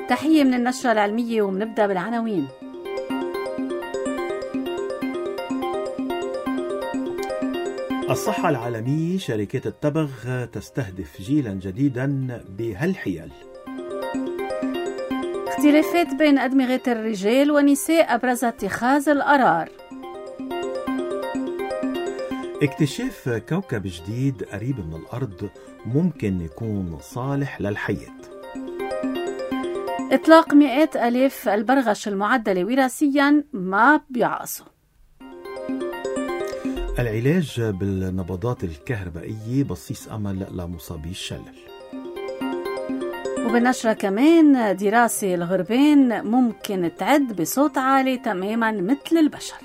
تحية من النشرة العلمية ومنبدأ بالعناوين. الصحة العالمية شركات التبغ تستهدف جيلا جديدا بهالحيل. اختلافات بين أدمغة الرجال والنساء أبرز اتخاذ القرار. اكتشاف كوكب جديد قريب من الأرض ممكن يكون صالح للحياة. إطلاق مئات ألاف البرغش المعدلة وراثيا ما بيعقصوا. العلاج بالنبضات الكهربائية بصيص أمل لمصابي الشلل. وبالنشرة كمان دراسة الغربان ممكن تعد بصوت عالي تماما مثل البشر.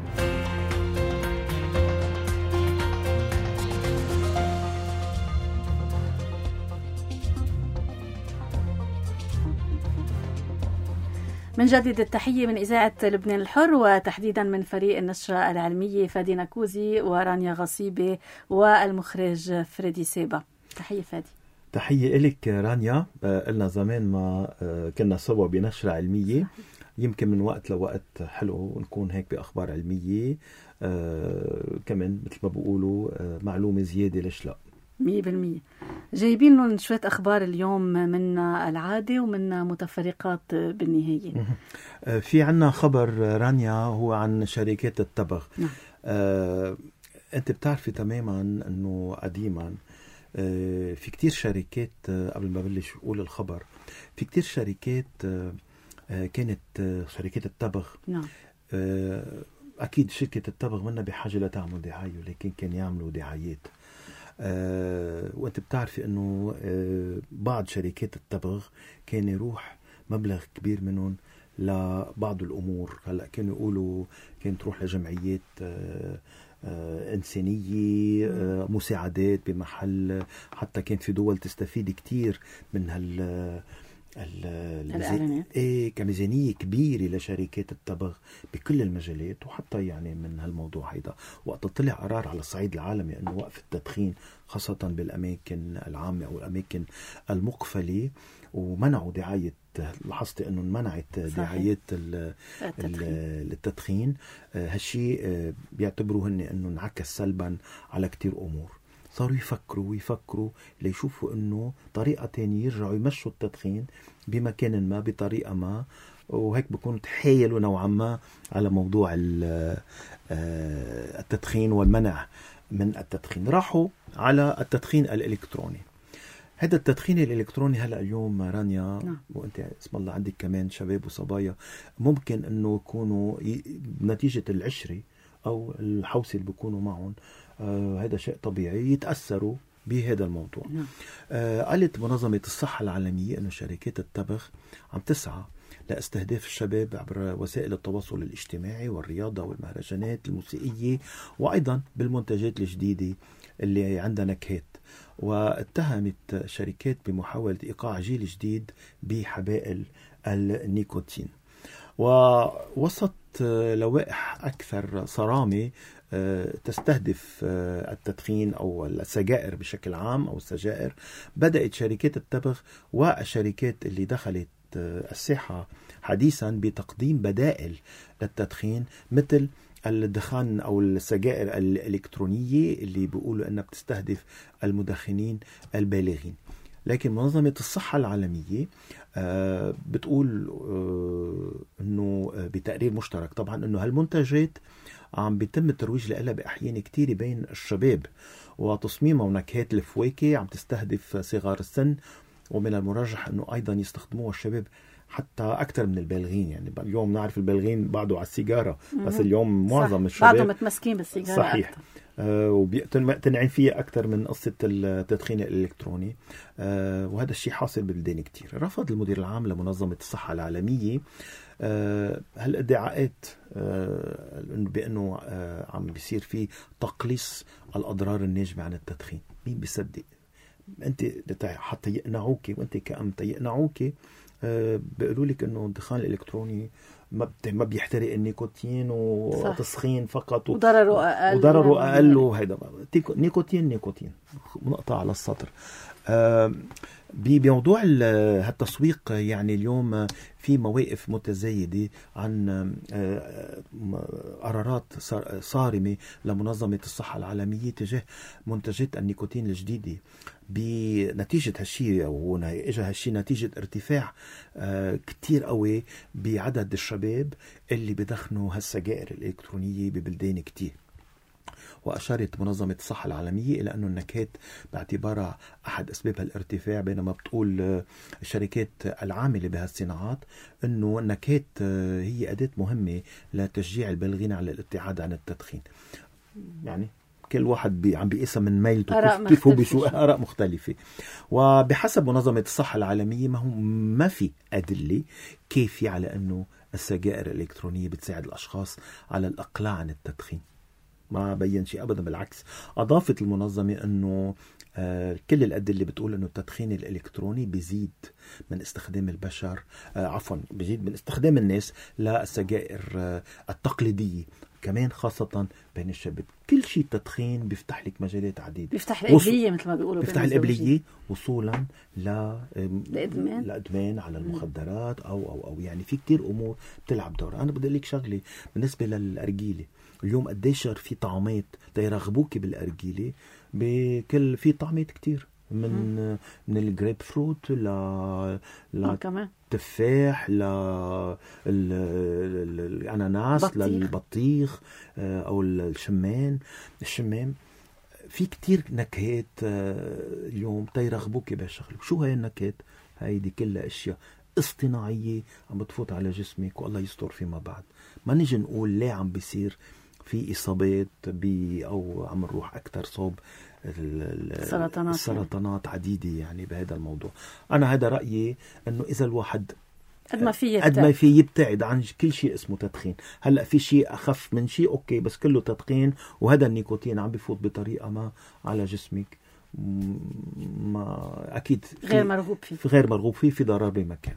من جديد التحية من إذاعة لبنان الحر، وتحديدا من فريق النشرة العلمية فادي نكوزي ورانيا غصيبة والمخرج فريدي سيبا. تحية فادي. تحية إلك رانيا. قلنا زمان ما كنا سوا بنشرة علمية. يمكن من وقت لوقت حلو نكون هيك بأخبار علمية. كمان مثل ما بقولوا معلومة زيادة، ليش لا. 100% جايبين لهم شوية أخبار اليوم من العادة ومن متفرقات بالنهاية. في عنا خبر رانيا هو عن شركات التبغ. نعم. أنت بتعرفي تماما أنه قديما في كتير شركات، قبل ما بلش أقول الخبر، في كتير شركات كانت شركات التبغ. نعم. أكيد شركة التبغ منا بحاجة لتعمل دعاية، لكن كان يعملوا دعايات. وانت بتعرفي انه بعض شركات التبغ كان يروح مبلغ كبير منهم لبعض الامور. هلا كانوا يقولوا كانت تروح لجمعيات إنسانية، مساعدات بمحل، حتى كان في دول تستفيد كتير من كميزانية كبيرة لشركات التبغ بكل المجالات، وحتى يعني من هالموضوع هيدا وقت طلع قرار على الصعيد العالمي أنه وقف التدخين خاصة بالأماكن العامة أو الأماكن المقفلة، ومنعوا دعاية. لاحظت أنه منعت دعايات التدخين. هالشي بيعتبروه أنه انعكس سلبا على كتير أمور. صاروا يفكروا ليشوفوا أنه طريقة تانية يرجعوا يمشوا التدخين بمكان ما بطريقة ما، وهيك بكون تحايلوا نوعا ما على موضوع التدخين والمنع من التدخين. راحوا على التدخين الإلكتروني. هذا التدخين الإلكتروني هلأ اليوم رانيا، وانت اسم الله عندك كمان شباب وصبايا، ممكن أنه يكونوا نتيجة العشرة أو الحوسة اللي بيكونوا معهم، هذا شيء طبيعي يتأثروا بهذا الموضوع. قالت منظمة الصحة العالمية أن شركات التبغ عم تسعى لاستهداف الشباب عبر وسائل التواصل الاجتماعي والرياضة والمهرجانات الموسيقية، وأيضا بالمنتجات الجديدة اللي عندها نكهات. واتهمت الشركات بمحاولة إيقاع جيل جديد بحبائل النيكوتين، ووسط لوائح أكثر صرامة تستهدف التدخين أو السجائر بشكل عام أو السجائر. بدأت شركات التبغ والشركات اللي دخلت الساحة حديثا بتقديم بدائل للتدخين، مثل الدخان أو السجائر الإلكترونية اللي بيقولوا أنها بتستهدف المدخنين البالغين. لكن منظمة الصحة العالمية بتقول أنه بتقرير مشترك طبعا أنه هالمنتجات عم بيتم الترويج لها بأحيان كتير بين الشباب، وتصميمها ونكهات الفواكه عم تستهدف صغار السن، ومن المرجح أنه أيضا يستخدموها الشباب حتى أكثر من البالغين. يعني اليوم نعرف البالغين بعده على السيجارة، بس اليوم معظم الشباب بعضهم متمسكين بالسيجارة. صحيح. وبيقتنعين فيها أكثر من قصة التدخين الإلكتروني. وهذا الشيء حاصل ببلدان كتير. رفض المدير العام لمنظمة الصحة العالمية هالادعاءات بأنه عم بيصير في تقليص الأضرار الناجمة عن التدخين. مين بيصدق؟ أنت حتى يقنعوك، وأنت كأم يقنعوك بيقولوا لك انه الدخان الالكتروني ما بيحترق النيكوتين وتسخين فقط وضرره اقل وهيدا نيكوتين نقطة على السطر. بموضوع التسويق يعني اليوم في مواقف متزايدة عن قرارات صارمة لمنظمة الصحة العالمية تجاه منتجات النيكوتين الجديدة بنتيجة هالشيء، أو إجا هالشيء نتيجة ارتفاع كتير قوي بعدد الشباب اللي بدخنوا هالسجائر الإلكترونية ببلدان كتير. وأشارت منظمة الصحة العالمية إلى أنه النكهات باعتبارها أحد أسباب الارتفاع، بينما بتقول الشركات العاملة بهالصناعات أنه النكهات هي أداة مهمة لتشجيع البالغين على الابتعاد عن التدخين. يعني كل واحد عم بيقيسها من ميلته كيف هو بيشوف، آراء مختلفة. وبحسب منظمة الصحة العالمية ما في أدلة كافية على أنه السجائر الإلكترونية بتساعد الأشخاص على الإقلاع عن التدخين. ما بين شيء أبدا، بالعكس. أضافت المنظمة أنه كل الأدلة بتقول أنه التدخين الإلكتروني بيزيد من استخدام البشر بيزيد من استخدام الناس للسجائر التقليدية، كمان خاصة بين الشباب. كل شيء التدخين بيفتح لك مجالات عديدة، بيفتح القبلية مثل ما بيقولوا، بيفتح القبلية وصولا لإدمان على المخدرات أو يعني في كتير أمور بتلعب دور. أنا بدي لك شغلة بالنسبة للأرجيلة. اليوم قديش في طعمات يرغبوك بالأرجيلة، بكل في طعمات كتير من الجريب فروت تفاح الأناناس للبطيخ أو الشمام. في كتير نكهات اليوم يرغبوك بهالشغل. شو هاي النكهات؟ هايدي كلها أشياء اصطناعية عم بتفوت على جسمك، والله يستر فيما بعد. ما نيجي نقول ليه عم بيصير في إصابات أو عم نروح أكتر صوب السرطانات عديدة يعني بهذا الموضوع. أنا هذا رأيي، أنه إذا الواحد قد ما في يبتعد عن كل شيء اسمه تدخين. هلأ في شيء أخف من شيء أوكي، بس كله تدخين، وهذا النيكوتين عم بيفوت بطريقة ما على جسمك، ما أكيد غير مرغوب فيه، في ضرر بمكان.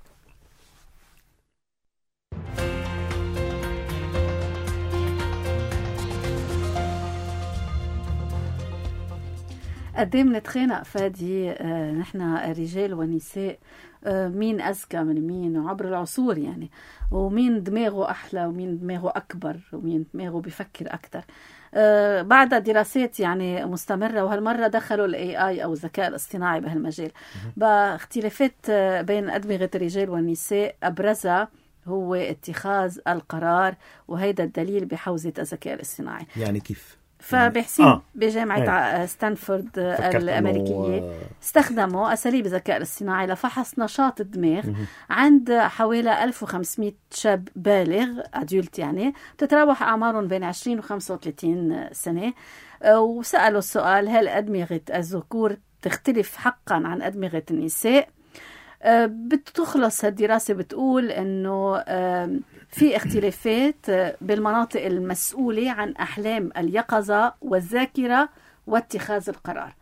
قدام نتخانق فادي نحن رجال ونساء، مين أذكى من مين وعبر العصور يعني، ومين دماغه أحلى ومين دماغه أكبر ومين دماغه بيفكر أكتر. بعد دراسات يعني مستمرة، وهالمرة دخلوا ال AI أو الذكاء الاصطناعي بهالمجال. باختلافات بين أدمغة الرجال والنساء أبرزها هو اتخاذ القرار، وهيدا الدليل بحوزة الذكاء الاصطناعي. يعني كيف؟ فبحسين بجامعة ستانفورد الأمريكية استخدموا أساليب الذكاء الاصطناعي لفحص نشاط الدماغ عند حوالي 1500 شاب بالغ أدولت، يعني تتراوح أعمارهم بين 20 و 35 سنة. وسألوا السؤال: هل أدمغة الذكور تختلف حقا عن أدمغة النساء؟ بتخلص الدراسة بتقول أنه في اختلافات بالمناطق المسؤولة عن أحلام اليقظة والذاكرة واتخاذ القرار.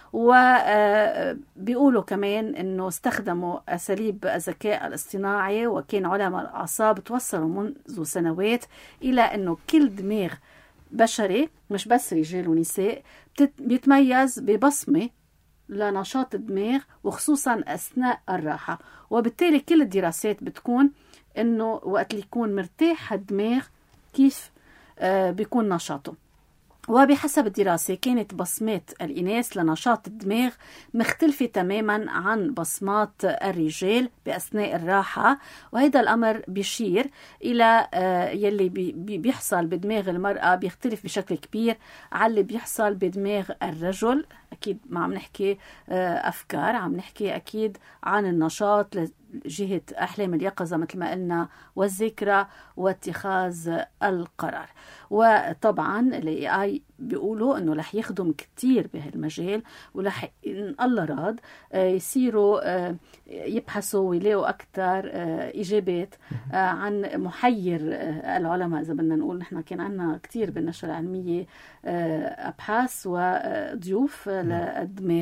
وبيقولوا كمان أنه استخدموا أساليب الذكاء الاصطناعي، وكان علماء الأعصاب توصلوا منذ سنوات إلى أنه كل دماغ بشري مش بس رجال ونساء بيتميز ببصمة لنشاط الدماغ، وخصوصا أثناء الراحة. وبالتالي كل الدراسات بتكون إنه وقت اللي يكون مرتاح الدماغ كيف بيكون نشاطه. وبحسب الدراسة كانت بصمات الإناث لنشاط الدماغ مختلفة تماما عن بصمات الرجال بأثناء الراحة. وهذا الأمر بيشير إلى يلي بيحصل بدماغ المرأة بيختلف بشكل كبير عن اللي بيحصل بدماغ الرجل. أكيد ما عم نحكي أفكار، عم نحكي أكيد عن النشاط جهة أحلام اليقظة مثل ما قلنا، والذكرى واتخاذ القرار. وطبعا ال AI بيقولوا أنه رح يخدم كتير بهالمجال، ورح إن الله راد يصيروا يبحثوا ويلاقوا أكتر إجابات عن محير العلماء. إذا بدنا نقول نحن كان عنا كتير بالنشرة العلمية أبحاث وضيوف للدماغ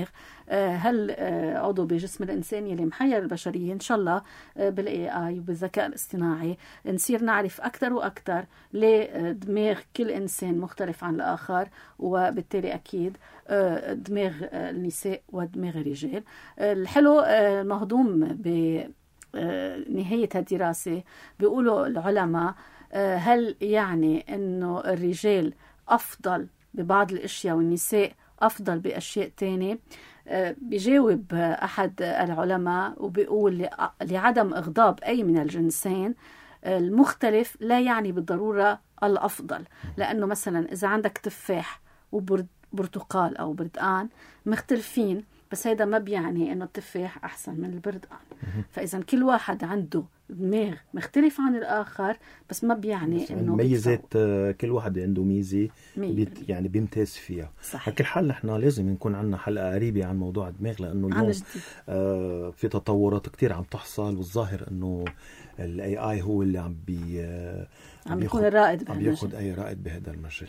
هل عضو بجسم الإنسان اللي محير البشرية إن شاء الله بالاي اي وبالذكاء الاصطناعي نصير نعرف أكثر وأكثر ليه دماغ كل إنسان مختلف عن الآخر، وبالتالي أكيد دماغ النساء ودماغ الرجال. الحلو المهضوم بنهاية الدراسة بيقولوا العلماء هل يعني أنه الرجال أفضل ببعض الأشياء والنساء أفضل بأشياء تانية؟ بيجاوب أحد العلماء وبيقول لعدم إغضاب أي من الجنسين المختلف لا يعني بالضرورة الأفضل، لأنه مثلا إذا عندك تفاح وبرتقال أو بردقان مختلفين، بس هذا ما بيعني أنه التفاح أحسن من البردقان. فإذا كل واحد عنده دماغ مختلف عن الآخر، بس ما بيعني أنه ميزات كل واحد عنده ميزة يعني بيمتاز فيها. على كل حال نحن لازم نكون عنا حلقة قريبة عن موضوع الدماغ، لأنه اليوم في تطورات كتير عم تحصل، والظاهر أنه ال AI هو اللي عم بيكون الرائد، عم بياخد أي رائد بهذا المجال.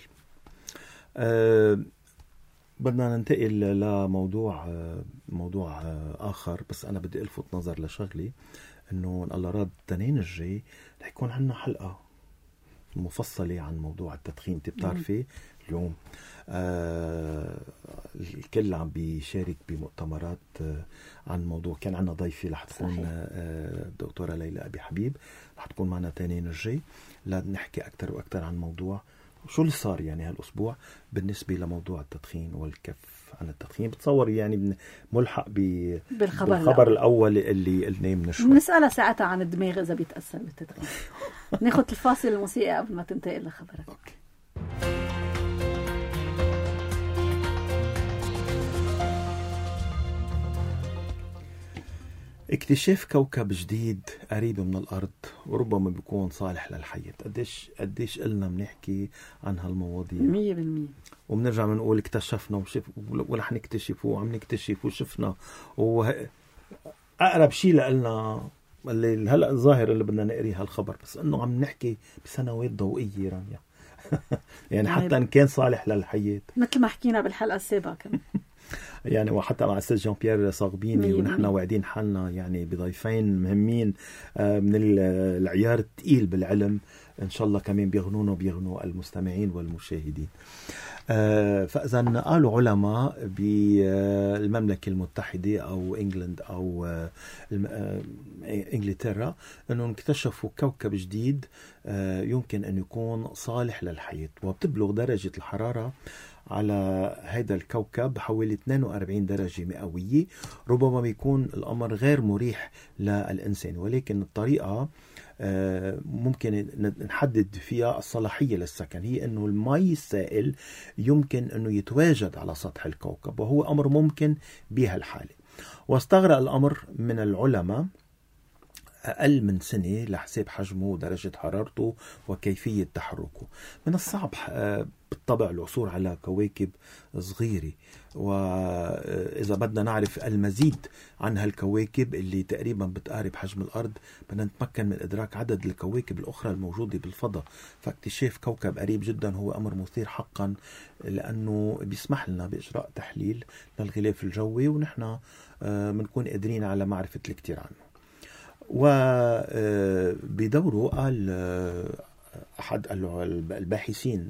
بدنا ننتقل لموضوع آخر، بس أنا بدي ألفت نظر لشغلي، إنه الله راد التنين الجاي رح يكون عنا حلقة مفصلة عن موضوع التدخين. بتعرفي اليوم الكل عم بيشارك بمؤتمرات عن موضوع. كان عنا ضيفي رح تكون الدكتورة ليلى أبي حبيب، رح تكون معنا التنين الجاي لنحكي أكتر وأكتر عن موضوع شو اللي صار يعني هالأسبوع بالنسبة لموضوع التدخين والكف عن التدخين. بتصور يعني ملحق بالخبر الأول اللي قلناه من شوي. بنسألها ساعتها عن الدماغ إذا بيتأثر بالتدخين. ناخد الفاصل الموسيقى قبل ما تنتقل لخبرك. أوكي. اكتشاف كوكب جديد قريب من الأرض وربما بيكون صالح للحياة. قديش قلنا بنحكي عن هالمواضيع 100%، وبنرجع بنقول اكتشفنا ورح نكتشف وعم نكتشف وشفنا. أقرب شيء لقلنا اللي هلأ الظاهر اللي بدنا نقريه هالخبر، بس إنه عم نحكي بسنوات ضوئية رانيا. يعني حتى إن كان صالح للحياة، مثل ما حكينا بالحلقة السابقة كمان. يعني وحتى مع السيد جان بيير صاغبيني ونحن واعدين حالنا يعني بضيفين مهمين من العيار الثقيل بالعلم، إن شاء الله كمان بيغنوا المستمعين والمشاهدين. فإذا قالوا علماء بالمملكة المتحدة أو إنجلند أو إنجلترا أنهم اكتشفوا كوكب جديد يمكن أن يكون صالح للحياة، وبتبلغ درجة الحرارة على هذا الكوكب حوالي 42 درجة مئوية. ربما بيكون الأمر غير مريح للإنسان، ولكن الطريقة ممكن نحدد فيها الصلاحية للسكن هي أنه الماء السائل يمكن أنه يتواجد على سطح الكوكب، وهو أمر ممكن بهالحالة. واستغرق الأمر من العلماء أقل من سنة لحساب حجمه ودرجة حرارته وكيفية تحركه. من الصعب بالطبع العثور على كواكب صغيرة، وإذا بدنا نعرف المزيد عن هالكواكب اللي تقريبا بتقارب حجم الأرض بدنا نتمكن من إدراك عدد الكواكب الأخرى الموجودة بالفضاء. فاكتشاف كوكب قريب جدا هو أمر مثير حقا، لأنه بيسمح لنا بإجراء تحليل للغلاف الجوي، ونحن بنكون قادرين على معرفة الكثير عنه. وبدوره قال أحد الباحثين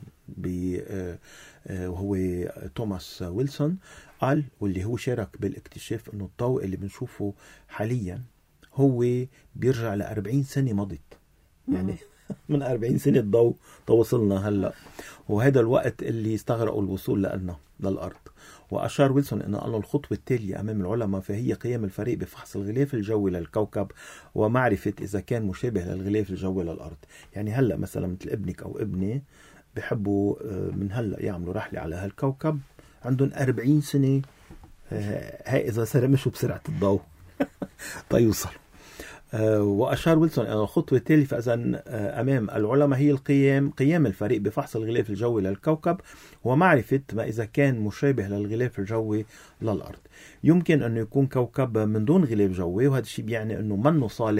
وهو توماس ويلسون، قال واللي هو شارك بالاكتشاف أنه الضوء اللي بنشوفه حاليا هو بيرجع ل40 سنة مضت. يعني من 40 سنة الضوء توصلنا هلأ، وهذا الوقت اللي استغرقوا الوصول لنا للأرض. وأشار ويلسون أن الخطوة التالية أمام العلماء فهي قيام الفريق بفحص الغلاف الجوي للكوكب ومعرفة إذا كان مشابه للغلاف الجوي للأرض. يعني هلأ مثلا مثل ابنك أو ابني بيحبوا من هلأ يعملوا رحلة على هالكوكب، عندهم 40 سنة هاي إذا صار مشوا بسرعة الضوء تيوصل. وأشار ويلسون أن الخطوة التالية فإذا أمام العلماء هي قيام الفريق بفحص الغلاف الجوي للكوكب ومعرفة ما إذا كان مشابه للغلاف الجوي للأرض. يمكن أن يكون كوكب من دون غلاف جوي، وهذا الشيء بيعني أنه منه صالح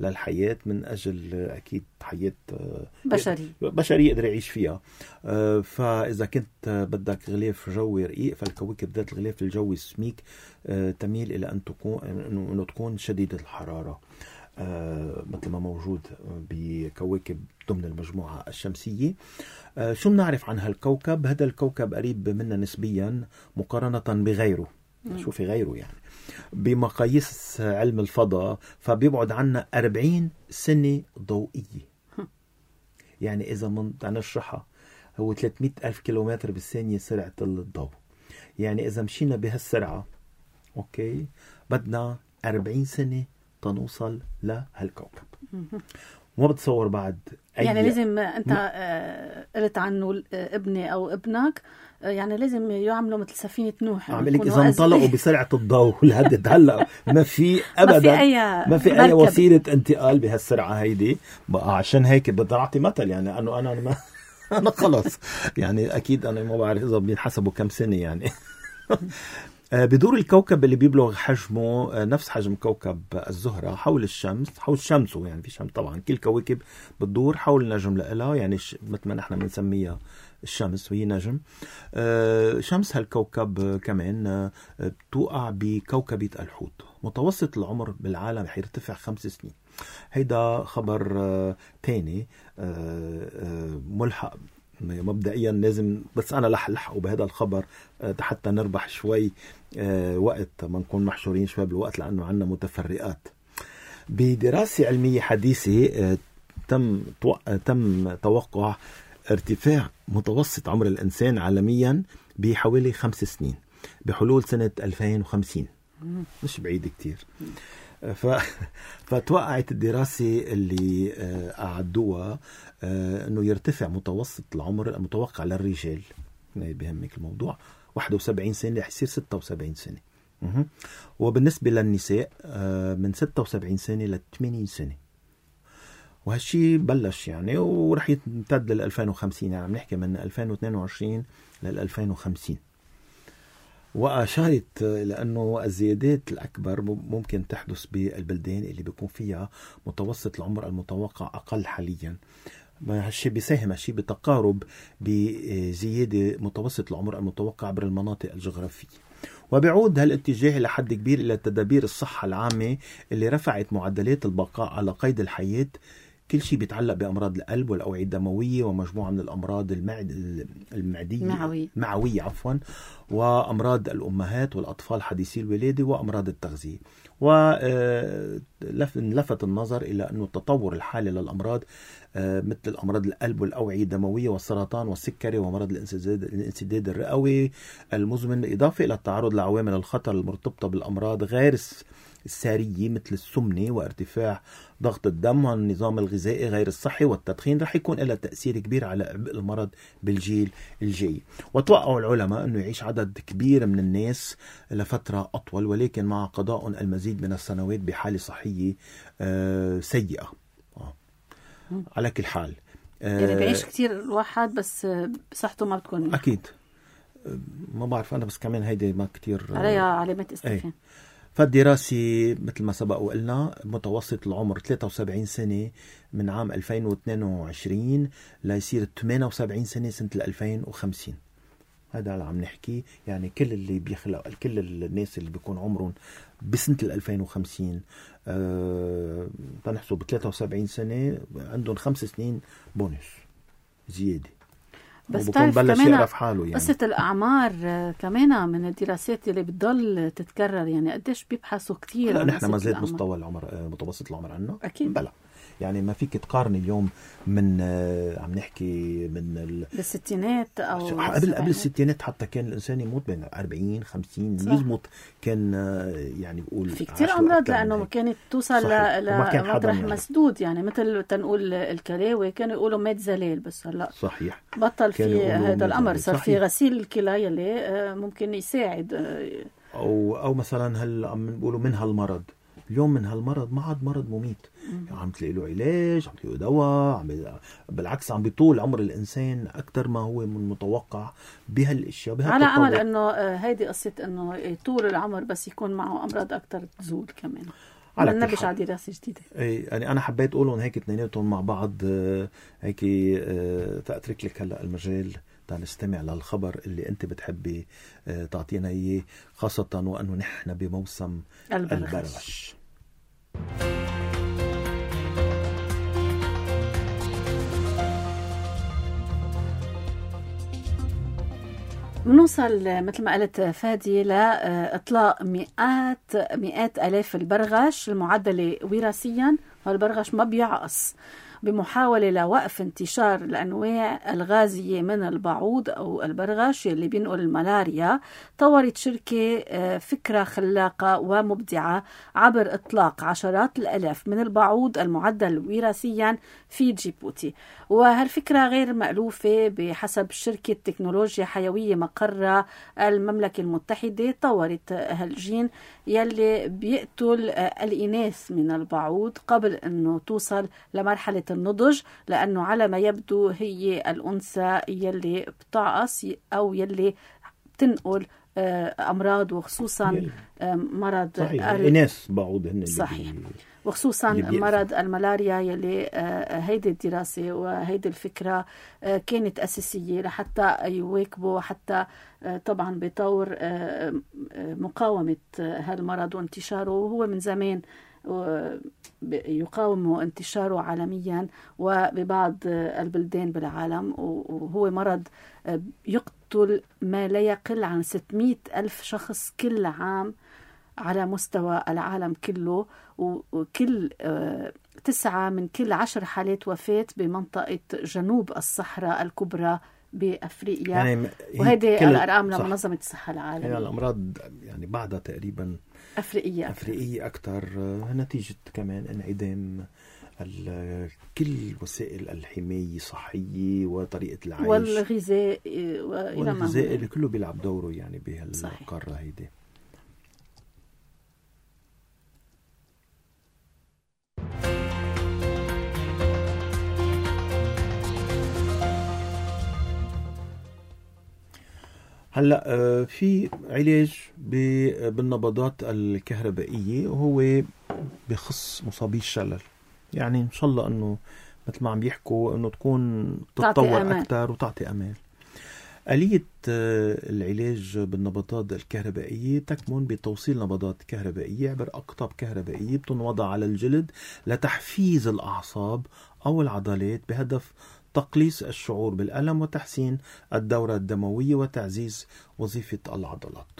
للحياة من أجل أكيد حياة بشري يقدر يعيش فيها. فإذا كنت بدك غلاف جوي رقيق، فالكواكب ذات الغلاف الجوي السميك تميل إلى أن تكون شديدة الحرارة، مثل ما موجود بكواكب ضمن المجموعة الشمسية. شو بنعرف عن هالكوكب؟ هذا الكوكب قريب منا نسبيا مقارنة بغيره. شو في غيره يعني بمقاييس علم الفضاء، فبيبعد عنا 40 سنة ضوئية. يعني إذا نشرحها، هو 300,000 كيلومتر بالثانية سرعة الضوء. يعني إذا مشينا بهالسرعة أوكي بدنا 40 سنة تنوصل لهالكوكب. وما بتصور بعد يعني لازم أنت قلت عنه ابني أو ابنك، يعني لازم يعملوا مثل سفينة نوح. عملك إذا انطلقوا بسرعة الضوء لهدد هلا ما في أبدا ما في أي وسيلة انتقال بهالسرعة هيدي بقى. عشان هيك بدي أعطي مثل، يعني أنه أنا خلص يعني أكيد أنا ما بعرف إذا بينحسبوا كم سنة يعني. بدور الكوكب اللي بيبلغ حجمه نفس حجم كوكب الزهرة حول شمسه، يعني في شمس طبعا. كل كواكب بتدور حول نجم لها، يعني مثل ما نحن بنسميها الشمس وهي نجم. شمس هالكوكب كمان بتوقع بكوكبة الحوت. متوسط العمر بالعالم حيرتفع 5 سنين. هيدا خبر تاني ملحق مبدئيا، لازم بس أنا لحقه بهذا الخبر حتى نربح شوي وقت ما نكون محشورين شوي بالوقت، لأنه عنا متفرقات. بدراسة علمية حديثة تم توقع ارتفاع متوسط عمر الإنسان عالميا بحوالي 5 سنين بحلول سنة 2050. مش بعيد كتير. فتوقعت الدراسة اللي أعدوها أنه يرتفع متوسط العمر المتوقع للرجال، بهمك الموضوع، 71 سنة رح يصير 76 سنة. وبالنسبة للنساء من 76 سنة ل 80 سنة. وهالشي بلش يعني ورح يمتد لل 2050، يعني نحكي من 2022 لل 2050. وأشارت لأنه الزيادات الأكبر ممكن تحدث بالبلدان اللي بيكون فيها متوسط العمر المتوقع أقل حاليا. هالشي بيساهم بتقارب بزيادة متوسط العمر المتوقع عبر المناطق الجغرافية. وبيعود هالاتجاه لحد كبير إلى تدابير الصحة العامة اللي رفعت معدلات البقاء على قيد الحياة. كل شيء بيتعلق بأمراض القلب والأوعية الدموية ومجموعة من الأمراض المعوية وأمراض الأمهات والأطفال حديثي الولادة وأمراض التغذية. ولفت النظر إلى أنه التطور الحالي للأمراض مثل الأمراض القلب والأوعية الدموية والسرطان والسكري ومرض الانسداد الرئوي المزمن، إضافة إلى التعرض لعوامل الخطر المرتبطة بالأمراض غير السارية مثل السمنة وارتفاع ضغط الدم والنظام الغذائي غير الصحي والتدخين، رح يكون لها تأثير كبير على المرض بالجيل الجاي. وتوقعوا العلماء أنه يعيش عدد كبير من الناس لفترة أطول، ولكن مع قضاء المزيد من السنوات بحالة صحية سيئة. على كل حال يعني بيعيش كتير الواحد بس صحته ما بتكون أكيد. ما بعرف أنا، بس كمان هيدي ما كتير عليها علامات استفهام. فالدراسة مثل ما سبق وقلنا متوسط العمر 73 سنة من عام 2022 ليصير 78 سنة سنة 2050. هذا اللي عم نحكي، يعني كل اللي بيخلق كل الناس اللي بيكون عمرهم بسنة 2050 تنحسب 73 سنة عندهم 5 سنين بونس زيادة. بس تعرف كمان يعني. قصة الأعمار كمان من الدراسات اللي بتضل تتكرر، يعني قديش بيبحثوا كتير. لا نحن ما زاد مستوى العمر متوسط العمر عنا أكيد بلا، يعني ما فيك تقارن اليوم من عم نحكي من الستينات أو قبل الستينات حتى كان الإنسان يموت بين 40 50 يزمت، كان يعني بقول في كتير أمراض لأنه ما كانت توصل لمطرح يعني مسدود، يعني مثل تنقول الكلاوي كانوا يقولوا مات زلال، بس هلا صحيح بطل في هذا الأمر، صار في غسيل الكلى يلي ممكن يساعد. أو مثلا هل عم نقولوا من هالمرض اليوم، من هالمرض ما عاد مرض مميت، يعني عم تلاقي له علاج، عم تلاقي له دواء، بالعكس عم بيطول عمر الإنسان أكثر ما هو من متوقع بهالأشياء على أمل إنه هيدي قصة إنه طول العمر بس يكون معه أمراض أكثر تزول كمان. على ننبش على دراسة جديدة. يعني أنا حبيت أقولهم هيك اثنيناتهم مع بعض هيك تأترك لك هلأ المجال نستمع للخبر اللي أنت بتحبي تعطينا إياه، خاصة وأنه نحن بموسم البرغش. بنوصل مثل ما قلت فادي لإطلاق مئات آلاف البرغش المعدلة وراثيا. والبرغش ما بيعقص. بمحاولة لوقف انتشار الأنواع الغازية من البعوض أو البرغش اللي بينقل الملاريا، طورت شركة فكرة خلاقة ومبدعة عبر إطلاق عشرات الآلاف من البعوض المعدل وراثيا في جيبوتي. وهالفكرة غير مألوفة بحسب شركة تكنولوجيا حيوية مقرها المملكة المتحدة. طورت هالجين يلي بيقتل الإناث من البعوض قبل أنه توصل لمرحلة النضج، لأنه على ما يبدو هي الأنثى يلي بتعقص أو يلي بتنقل أمراض، وخصوصا مرض الإناث بعوض هن صحيح، وخصوصا مرض الملاريا يلي هيدي الدراسة وهيدي الفكرة كانت أساسية لحتى يواكبوا حتى طبعا بطور مقاومة هالمرض وانتشاره. وهو من زمان يقاوم انتشاره عالميا وببعض البلدان بالعالم، وهو مرض يقتل ما لا يقل عن 600 ألف شخص كل عام على مستوى العالم كله، وكل 9 من كل 10 حالات وفاة بمنطقة جنوب الصحراء الكبرى بأفريقيا. يعني وهذه الأرقام لمنظمة الصحة العالمية. يعني الأمراض يعني بعدها تقريبا أفريقية أكثر نتيجة كمان انعدام كل وسائل الحماية الصحية وطريقة العيش والغذاء اللي كله بيلعب دوره يعني بهالقارة هيدي. هلا في علاج بالنبضات الكهربائية وهو بخص مصابي الشلل. يعني إن شاء الله أنه مثل ما عم بيحكوا أنه تكون تتطور أكثر وتعطي أمان. آلية العلاج بالنبضات الكهربائية تكمن بتوصيل نبضات كهربائية عبر أقطاب كهربائية بتنوضع على الجلد لتحفيز الأعصاب أو العضلات بهدف تقليص الشعور بالألم وتحسين الدورة الدموية وتعزيز وظيفة العضلات.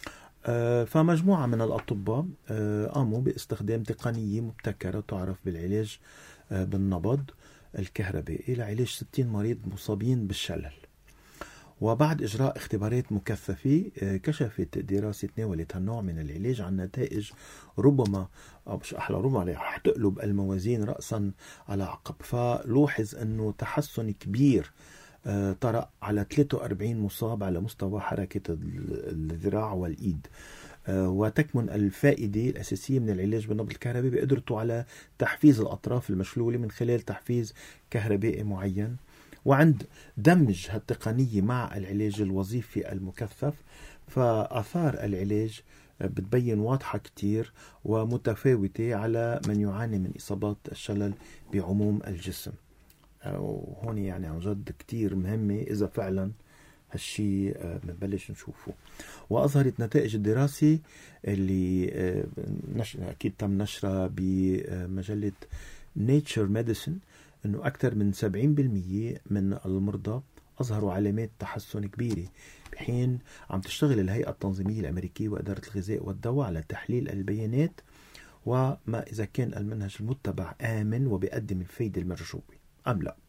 فمجموعة من الأطباء قاموا باستخدام تقنية مبتكرة تعرف بالعلاج بالنبض الكهربائي لعلاج 60 مريض مصابين بالشلل. وبعد إجراء اختبارات مكثفة كشفت دراسة تناولت هالنوع من العلاج عن نتائج ربما أو مش أحلى ربما حتقلب الموازين رأسا على عقب. فلوحظ أنه تحسن كبير طرأ على 43 مصاب على مستوى حركة الذراع والإيد. وتكمن الفائدة الأساسية من العلاج بالنبض الكهربائي بقدرته على تحفيز الأطراف المشلولة من خلال تحفيز كهربائي معين. وعند دمج هالتقنية مع العلاج الوظيفي المكثف فآثار العلاج بتبين واضحة كتير ومتفاوتة على من يعاني من إصابات الشلل بعموم الجسم. وهون يعني عن جد كتير مهمة إذا فعلا هالشي بنبلش نشوفه. وأظهرت نتائج الدراسة اللي أكيد تم نشرها بمجلة Nature Medicine أنه أكثر من 70% من المرضى أظهروا علامات تحسن كبيرة، بحين عم تشتغل الهيئة التنظيمية الأمريكية وإدارة الغذاء والدواء على تحليل البيانات وما إذا كان المنهج المتبع آمن وبيقدم الفايدة المرجوة أم لا.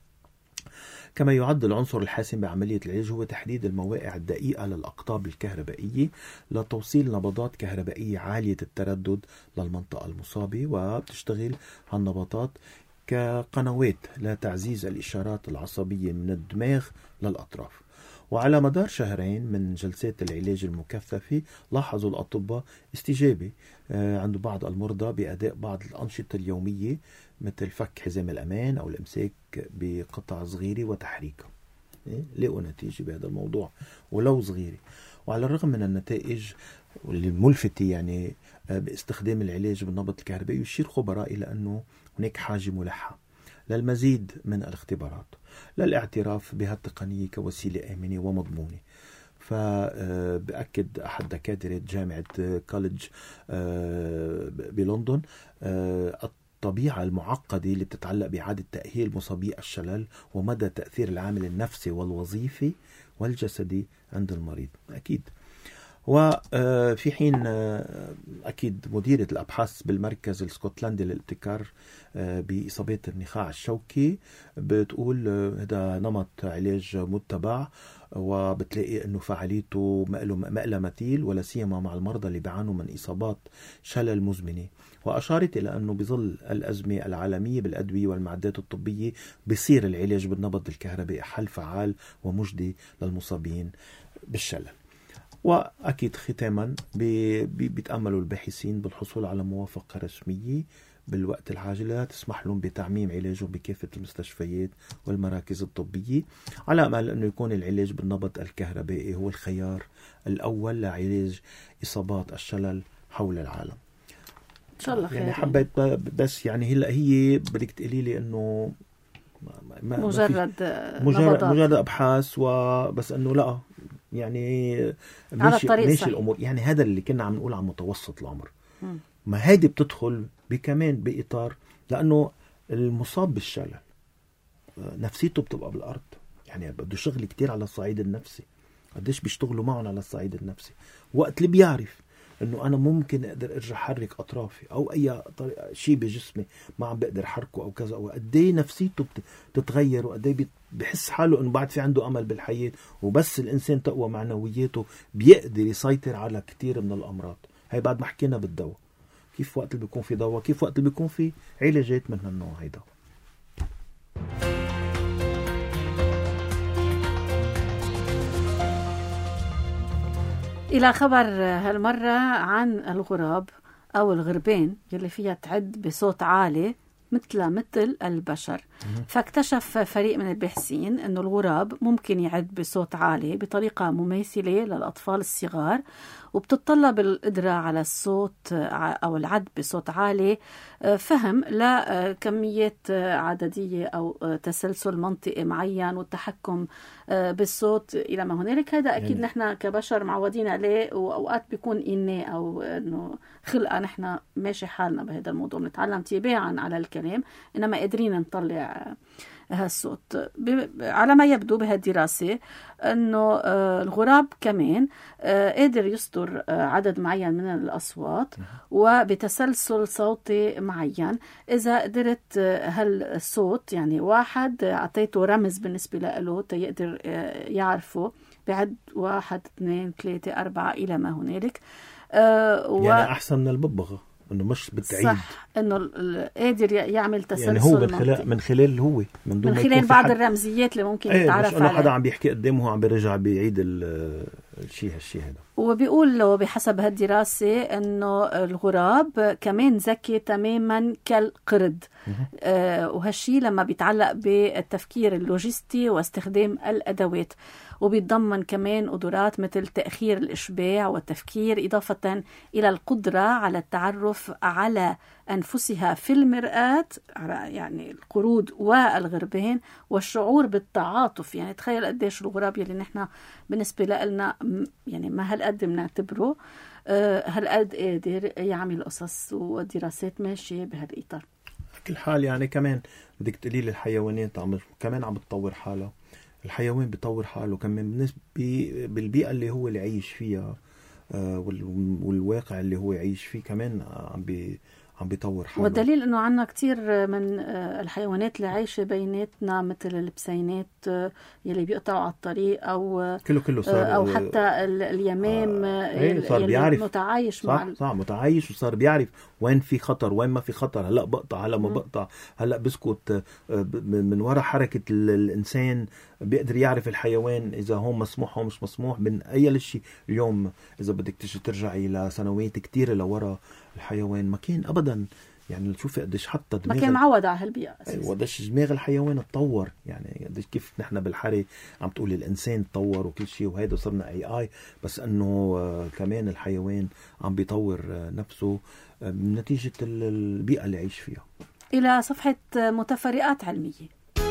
كما يعد العنصر الحاسم بعملية العلاج هو تحديد المواقع الدقيقة للأقطاب الكهربائية لتوصيل نبضات كهربائية عالية التردد للمنطقة المصابة. وبتشتغل هالنبضات كقنوات لتعزيز الإشارات العصبية من الدماغ للأطراف. وعلى مدار 2 شهر من جلسات العلاج المكثفة لاحظوا الأطباء استجابة عند بعض المرضى بأداء بعض الأنشطة اليومية مثل فك حزام الأمان أو الإمساك بقطع صغيرة وتحريكها. لقوا نتيجة بهذا الموضوع ولو صغيرة. وعلى الرغم من النتائج الملفتة يعني باستخدام العلاج بالنبض الكهربائي، يشير خبراء إلى أنه هناك حاجة ملحة للمزيد من الاختبارات للاعتراف بهالتقنية كوسيلة آمنة ومضمونة. فبأكد أحد دكاترة جامعة كوليدج بلندن الطبيعة المعقدة اللي بتتعلق بإعادة تأهيل مصابي الشلل ومدى تأثير العامل النفسي والوظيفي والجسدي عند المريض. أكيد. وفي حين أكيد مديرة الأبحاث بالمركز الاسكتلندي للابتكار بإصابات النخاع الشوكي بتقول هذا نمط علاج متبع، وبتلاقي أنه فعاليته مقلة مثيل، ولا سيما مع المرضى اللي بيعانوا من إصابات شلل مزمنة. وأشارت إلى أنه بظل الأزمة العالمية بالأدوية والمعدات الطبية بيصير العلاج بالنبض الكهربائي حل فعال ومجدي للمصابين بالشلل. وأكيد ختاما بيتأملوا الباحثين بالحصول على موافقة رسمية بالوقت العاجلة تسمح لهم بتعميم علاجهم بكافة المستشفيات والمراكز الطبية، على أمل أنه يكون العلاج بالنبض الكهربائي هو الخيار الأول لعلاج إصابات الشلل حول العالم. إن شاء الله خير. يعني حبيت بس يعني هلأ هي بدك تقولي لي أنه مجرد أبحاث وبس، أنه لا يعني ماشي الأمور. يعني هذا اللي كنا عم نقول عن متوسط العمر، ما هيدي بتدخل بكمان بإطار، لأنه المصاب بالشلل نفسيته بتبقى بالأرض، يعني بده شغل كتير على الصعيد النفسي. قديش بيشتغلوا معهم على الصعيد النفسي وقت اللي بيعرف انه انا ممكن اقدر ارجع احرك اطرافي او اي شيء بجسمي ما عم بقدر حركه او كذا، وقديه نفسيته بتتغير، وقديه بحس حاله انه بعد في عنده امل بالحياه. وبس الانسان تقوى معنوياته بيقدر يسيطر على كتير من الامراض. هي بعد ما حكينا بالدواء، كيف وقت اللي بيكون في دواء، كيف وقت اللي بيكون في علاجات من هالنوع هيدا. إلى خبر هالمرة عن الغراب أو الغربان يلي فيها تعد بصوت عالي مثل البشر. فاكتشف فريق من الباحثين أنه الغراب ممكن يعد بصوت عالي بطريقة مماثلة للأطفال الصغار، وبتتطلب القدرة على الصوت أو العد بصوت عالي فهم لكميات عددية أو تسلسل منطقي معين والتحكم بالصوت إلى ما هنالك. هذا أكيد نحن كبشر معودين عليه، وأوقات بيكون إني أو أنه خلقة نحن ماشي حالنا بهذا الموضوع، بنتعلم تباعا على الكلام، إنما قادرين نطلع هالصوت. على ما يبدو بهالدراسة أنه الغراب كمان قادر يصدر عدد معين من الأصوات وبتسلسل صوتي معين. إذا قدرت هالصوت يعني واحد أعطيته رمز بالنسبة له تيقدر يعرفه بعد 1 2 3 4 إلى ما هنالك. يعني أحسن من الببغاء انه مش بتعيد، صح، انه قادر يعمل تسلسل يعني هو من خلال هو من خلال بعض الرمزيات اللي ممكن يتعرف عليها. حدا عم بيحكي قدامه عم بيرجع بيعيد الشيء هذا. وبيقول له بحسب هالدراسة انه الغراب كمان ذكي تماما كالقرد، وهالشيء لما بيتعلق بالتفكير اللوجستي واستخدام الادوات، وبيتضمن كمان قدرات مثل تأخير الإشباع والتفكير، إضافة إلى القدرة على التعرف على أنفسها في المرآة، يعني القرود والغربان، والشعور بالتعاطف. يعني تخيل قديش الغراب يلي نحن بالنسبة لنا يعني ما هالقد بنعتبره، هالقد قادر يعمل قصص ودراسات ماشية بهالإطار. كل حال يعني كمان بدك تقولي لي الحيوانات كمان عم بتطور حالها. الحيوان بيطور حاله كمان بالنسبة بالبيئة اللي هو اللي عايش فيها والواقع اللي هو يعيش فيه، كمان عم بيطور حاله. والدليل انه عنا كتير من الحيوانات اللي عايشة بيناتنا مثل البسينات يلي بيقطعوا على الطريق او كله صار، او حتى اليمام صار بيعرف متعايش صح متعايش، وصار بيعرف وين في خطر وين ما في خطر. هلا بقطع هلا ما بقطع، هلا بسكت من وراء حركة الإنسان بيقدر يعرف الحيوان إذا هون مسموح أو مش مسموح من أي شيء. اليوم إذا بدك ترجعي لسنوات كتير لورا، الحيوان ما كان أبدا يعني شوفي قديش حتى ما كان معود على هالبيئة أساسا، وقديش دماغ الحيوان تطور، يعني قديش كيف نحن بالحري عم تقول الإنسان تطور وكل شيء وهيدا صرنا AI، بس أنه كمان الحيوان عم بيطور نفسه من نتيجة البيئة اللي عيش فيها. إلى صفحة متفرقات علمية.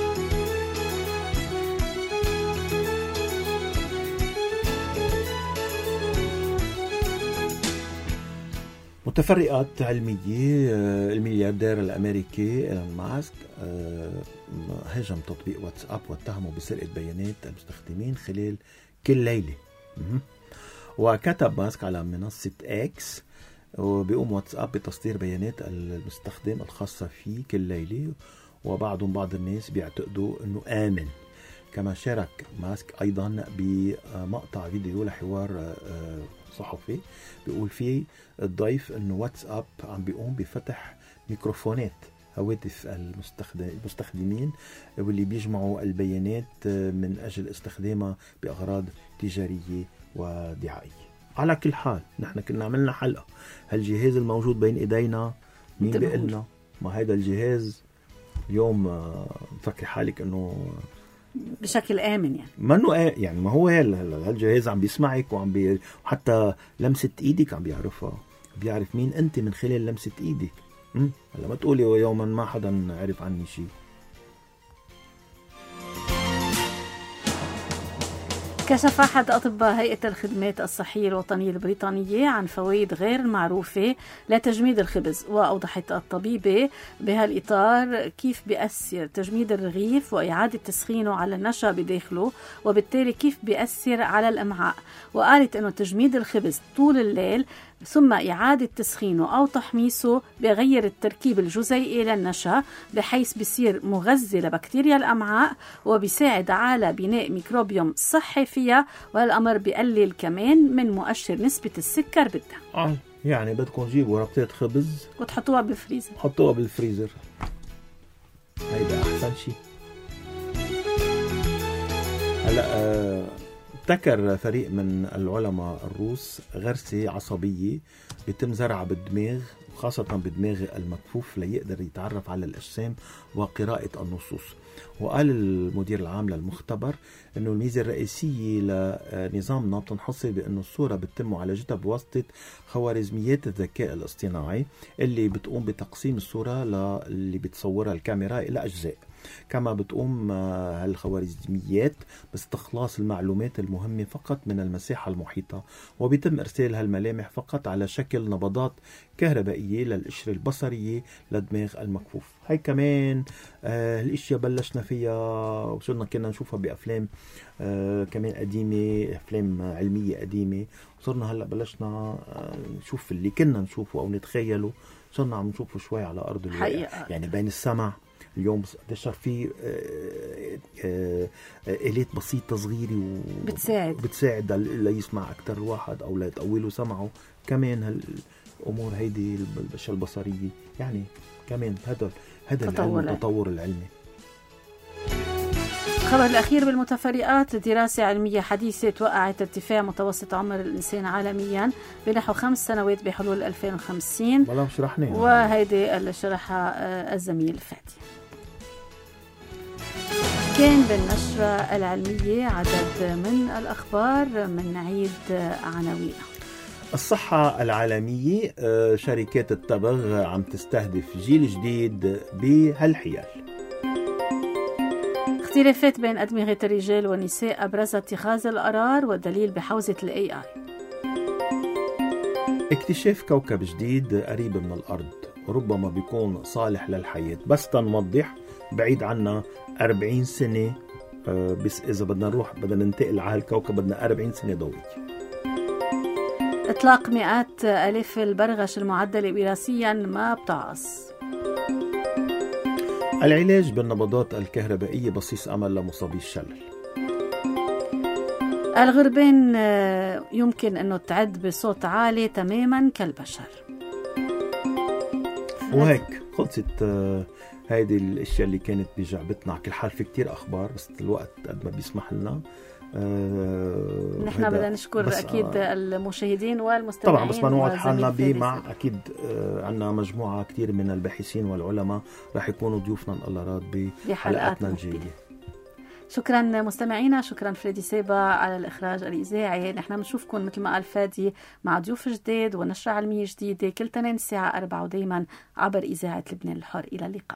متفرقات علمية. الملياردير الأمريكي إيلون ماسك هجم تطبيق واتساب واتهمه بسرقة بيانات المستخدمين خلال كل ليلة. وكتب ماسك على منصة إكس وبيقوم واتساب بتصدير بيانات المستخدم الخاصة فيه كل ليلة، وبعض الناس بيعتقدوا أنه آمن. كما شارك ماسك أيضا بمقطع فيديو لحوار صحفي بيقول فيه الضيف أنه واتساب عم بيقوم بفتح ميكروفونات هواتف المستخدمين واللي بيجمعوا البيانات من أجل استخدامها بأغراض تجارية ودعائية. على كل حال نحن كنا عملنا حلقة هالجهاز الموجود بين إيدينا مين بيقلنا ما هيدا الجهاز اليوم فكر حالك أنه بشكل آمن، يعني ما إنه يعني ما هو هالجهاز عم بيسمعك وحتى لمسة إيدك عم بيعرفها، بيعرف مين أنت من خلال لمسة إيدك. هلا ما تقولي يوما ما حدا عرف عني شيء. كشف أحد أطباء هيئة الخدمات الصحية الوطنية البريطانية عن فوائد غير معروفة لتجميد الخبز، وأوضحت الطبيبة بهالإطار كيف بيأثر تجميد الرغيف وإعادة تسخينه على النشا بداخله، وبالتالي كيف بيأثر على الأمعاء. وقالت أنه تجميد الخبز طول الليل ثم إعادة تسخينه أو تحميصه بغير التركيب الجزيئي للنشا بحيث بيصير مغذي لبكتيريا الأمعاء وبيساعد على بناء ميكروبيوم صحي فيها، والأمر بيقلل كمان من مؤشر نسبة السكر بالدم. يعني بدكم تجيبوا ربطات خبز وتحطوها بالفريزر، حطوها بالفريزر، هيدا أحسن شيء. هلأ ابتكر فريق من العلماء الروس غرسة عصبية بيتم زرعها بالدماغ وخاصة بدماغ المكفوف ليقدر يتعرف على الأجسام وقراءة النصوص. وقال المدير العام للمختبر أنه الميزة الرئيسية لنظامنا بتنحصر بأنه الصورة بتتم معالجتها بواسطة خوارزميات الذكاء الاصطناعي اللي بتقوم بتقسيم الصورة اللي بتصورها الكاميرا إلى أجزاء. كما بتقوم هالخوارزميات باستخلاص المعلومات المهمة فقط من المساحة المحيطة، وبيتم إرسال هالملامح فقط على شكل نبضات كهربائية للقشرة البصرية لدماغ المكفوف. هاي كمان الاشياء بلشنا فيها وصرنا كنا نشوفها بأفلام كمان قديمة، أفلام علمية قديمة، وصرنا هلأ بلشنا نشوف اللي كنا نشوفه أو نتخيله صرنا عم نشوفه شوي على أرض الواقع. يعني بين السمع اليوم قديش صار في آلات بسيطة صغيرة بتساعد ليسمع أكتر واحد أو ليطوله سمعه. كمان هالأمور هيدي البشرة البصرية، يعني كمان هذا التطور العلمي. الخبر الأخير بالمتفرقات: دراسة علمية حديثة توقعت ارتفاع متوسط عمر الإنسان عالميا بنحو 5 سنوات بحلول 2050. وهيدي اللي شرحها الزميل فادي. كان بالنشرة العلمية عدد من الأخبار، من نعيد عناوينها. الصحة العالمية، شركات التبغ عم تستهدف جيل جديد بهالحيال. اختلافات بين أدمغة الرجال والنساء أبرز اتخاذ القرار والدليل بحوزة الAI. اكتشاف كوكب جديد قريب من الأرض ربما بيكون صالح للحياة، بس تنوضح بعيد عنا 40 سنة. بس إذا بدنا ننتقل على الكوكب بدنا 40 سنة ضوئية. إطلاق مئات ألاف البرغش المعدلة وراثيا ما بتعص. العلاج بالنبضات الكهربائية بصيص أمل لمصابي الشلل. الغربان يمكن أنه تعد بصوت عالي تماما كالبشر. وهيك خلصت هيدي الاشياء اللي كانت بجعبتنا. على كل حال في كتير اخبار بس الوقت قد ما بيسمح لنا. نحن بدنا نشكر اكيد المشاهدين والمستمعين. طبعا بس ما نوعد حالنا مع اكيد عندنا مجموعه كتير من الباحثين والعلماء راح يكونوا ضيوفنا ان الله راد بحلقاتنا الجايه. شكرا مستمعينا، شكرا فريدي سيبا على الإخراج الإذاعي. نحن بنشوفكم مثل ما قال فادي مع ضيوف جديد ونشرة علمية جديدة كل تنين الساعة 4 ودايما عبر إذاعة لبنان الحر. إلى اللقاء.